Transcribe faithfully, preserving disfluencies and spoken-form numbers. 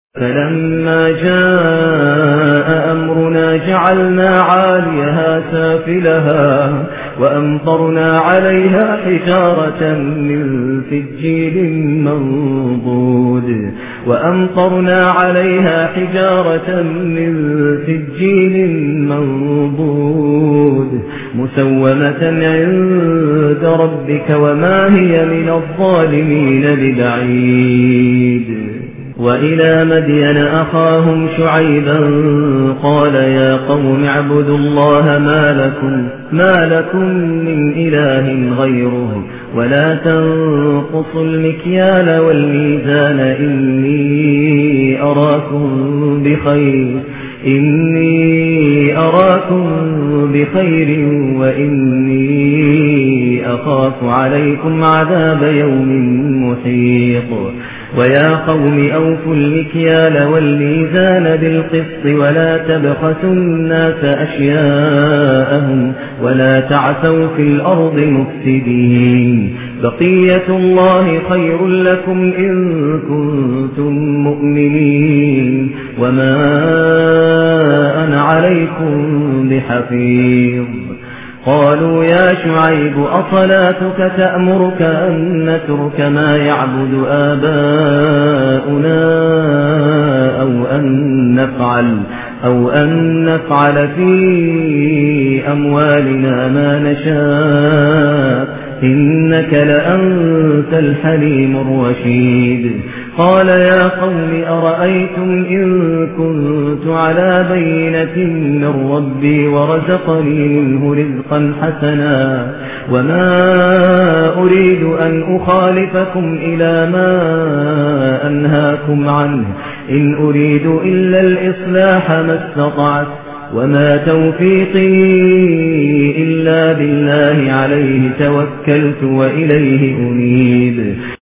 فلما جاء أمرنا جعلنا عاليها سافلها وأمطرنا عليها حجارة من سجيل منضود وأمطرنا عليها حجارة من سجيل منضود مسومة عند ربك وما هي من الظالمين ببعيد. وإلى مدين أخاهم شعيبا قال يا قوم اعبدوا الله ما لكم, ما لكم من إله غيره ولا تنقصوا المكيال والميزان إني أراكم بخير إني أراكم بخير وإني أخاف عليكم عذاب يوم محيط. ويا قوم أوفوا المكيال والميزان بالقسط ولا تبخسوا الناس أشياءهم ولا تعثوا في الأرض مفسدين. بقية الله خير لكم إن كنتم مؤمنين وما أنا عليكم بحفيظ. قالوا يا شعيب أصلاتك تأمرك أن نترك ما يعبد آباؤنا أو أن نفعل, أو أن نفعل في أموالنا ما نشاء إنك لأنت الحليم الرشيد. قال يا قوم أرأيتم إن كنت على بينة من ربي ورزقني منه رزقا حسنا وما أريد أن أخالفكم إلى ما أنهاكم عنه إن أريد إلا الإصلاح ما استطعت وما توفيقي إلا بالله عليه توكلت وإليه أنيب.